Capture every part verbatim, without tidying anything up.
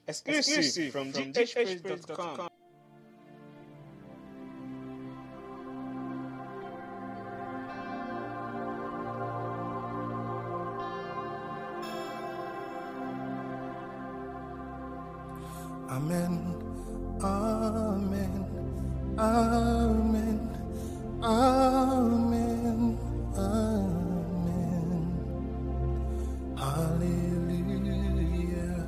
Exclusive from g h praise dot com. Amen, amen, amen, amen, amen, hallelujah,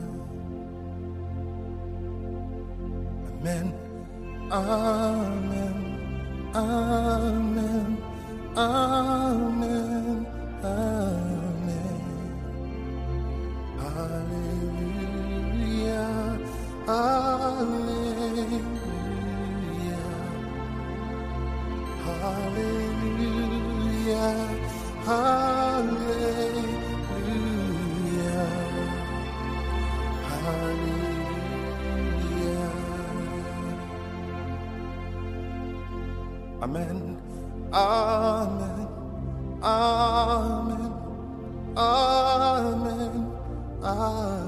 amen, amen, amen, amen, amen, hallelujah. Hallelujah, hallelujah, hallelujah, hallelujah. Amen, amen, amen, amen, amen.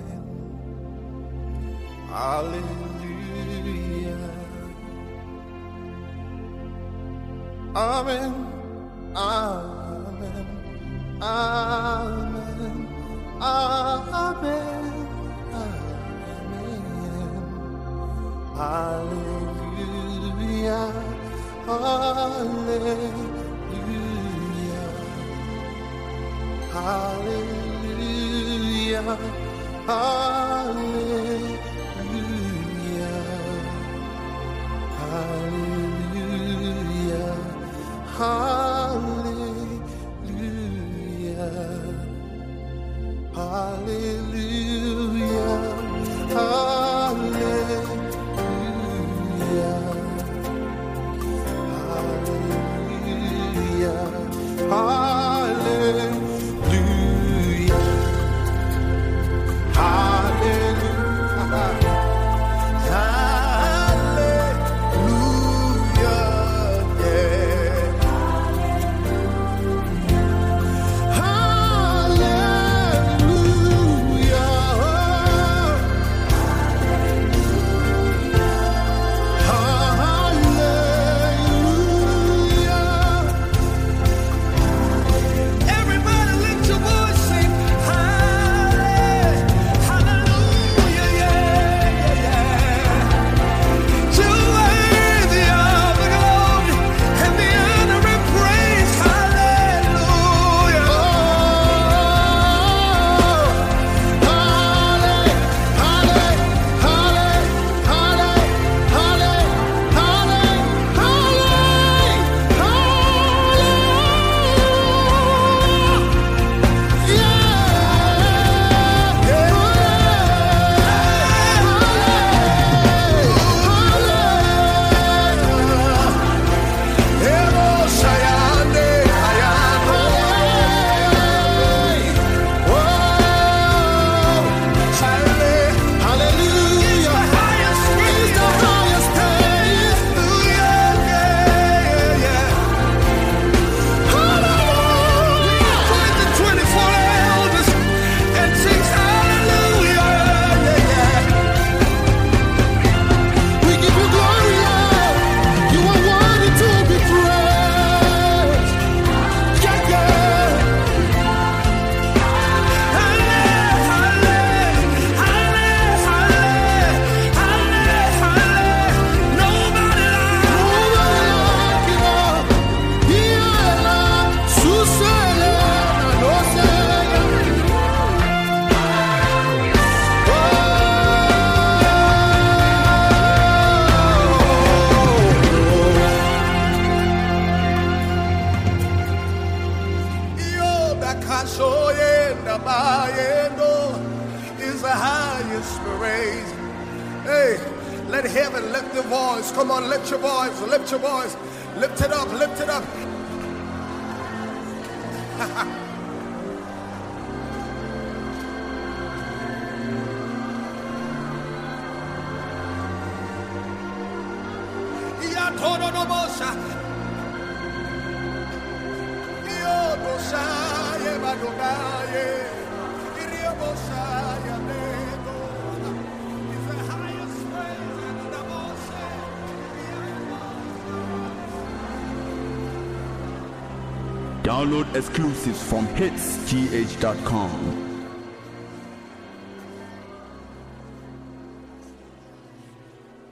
Hallelujah. Amen. Amen. Amen. Amen. Amen. Hallelujah. Hallelujah. Hallelujah. Hallelujah. Hallelujah, hallelujah, hallelujah, hallelujah, hallelujah, hallelujah. Is the highest praise. Hey, let heaven lift your voice. Come on, lift your voice, lift your voice, lift it up, lift it up. Download exclusives from hits g h dot com.